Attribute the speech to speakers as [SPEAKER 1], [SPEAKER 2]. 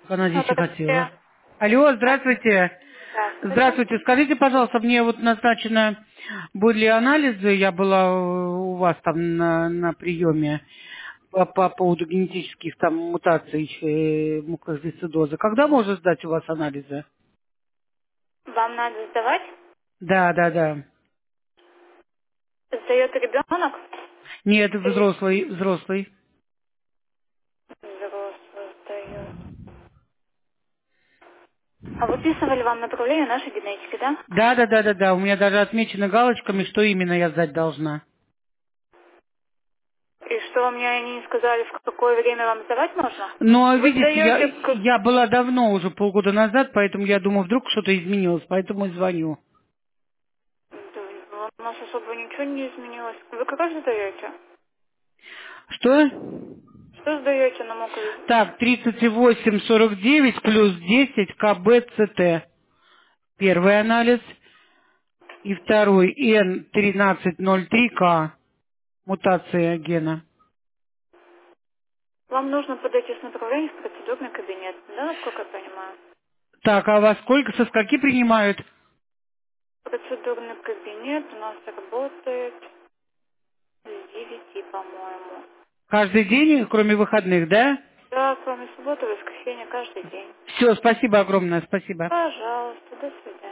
[SPEAKER 1] Канадище хотела.
[SPEAKER 2] Здравствуйте.
[SPEAKER 1] Алло, здравствуйте.
[SPEAKER 2] Здравствуйте.
[SPEAKER 1] Здравствуйте. Скажите, пожалуйста, мне вот назначено были анализы, я была у вас там на приеме по поводу генетических там мутаций муковисцидоза. Когда можно сдать у вас анализы?
[SPEAKER 2] Вам надо сдавать?
[SPEAKER 1] Да, да, да.
[SPEAKER 2] Сдает ребенок?
[SPEAKER 1] Нет,
[SPEAKER 2] Или
[SPEAKER 1] взрослый.
[SPEAKER 2] взрослый сдает? А выписывали вам направление нашей генетики, да?
[SPEAKER 1] Да, да, да, да, да. У меня даже отмечено галочками, что именно я сдать должна.
[SPEAKER 2] И что вы мне они не сказали, в какое время вам сдавать можно?
[SPEAKER 1] Но,
[SPEAKER 2] Вы
[SPEAKER 1] видите,
[SPEAKER 2] сдаете
[SPEAKER 1] я была давно, уже полгода назад, поэтому я думаю, вдруг что-то изменилось, поэтому и звоню.
[SPEAKER 2] Да, у нас особо ничего не изменилось. Вы как раз сдаете?
[SPEAKER 1] Что?
[SPEAKER 2] Что сдаете на муковисцидоз?
[SPEAKER 1] Так, 38,49 плюс 10 КБЦТ. Первый анализ. И второй Н1303К. Мутация гена.
[SPEAKER 2] Вам нужно подойти с направлением в процедурный кабинет, да, насколько я понимаю?
[SPEAKER 1] Так, а вас сколько, со скольки принимают?
[SPEAKER 2] Процедурный кабинет у нас работает с 9, по-моему.
[SPEAKER 1] Каждый день, кроме выходных, да?
[SPEAKER 2] Да, кроме субботы, воскресенья, каждый день.
[SPEAKER 1] Все, спасибо огромное, спасибо.
[SPEAKER 2] Пожалуйста, до свидания.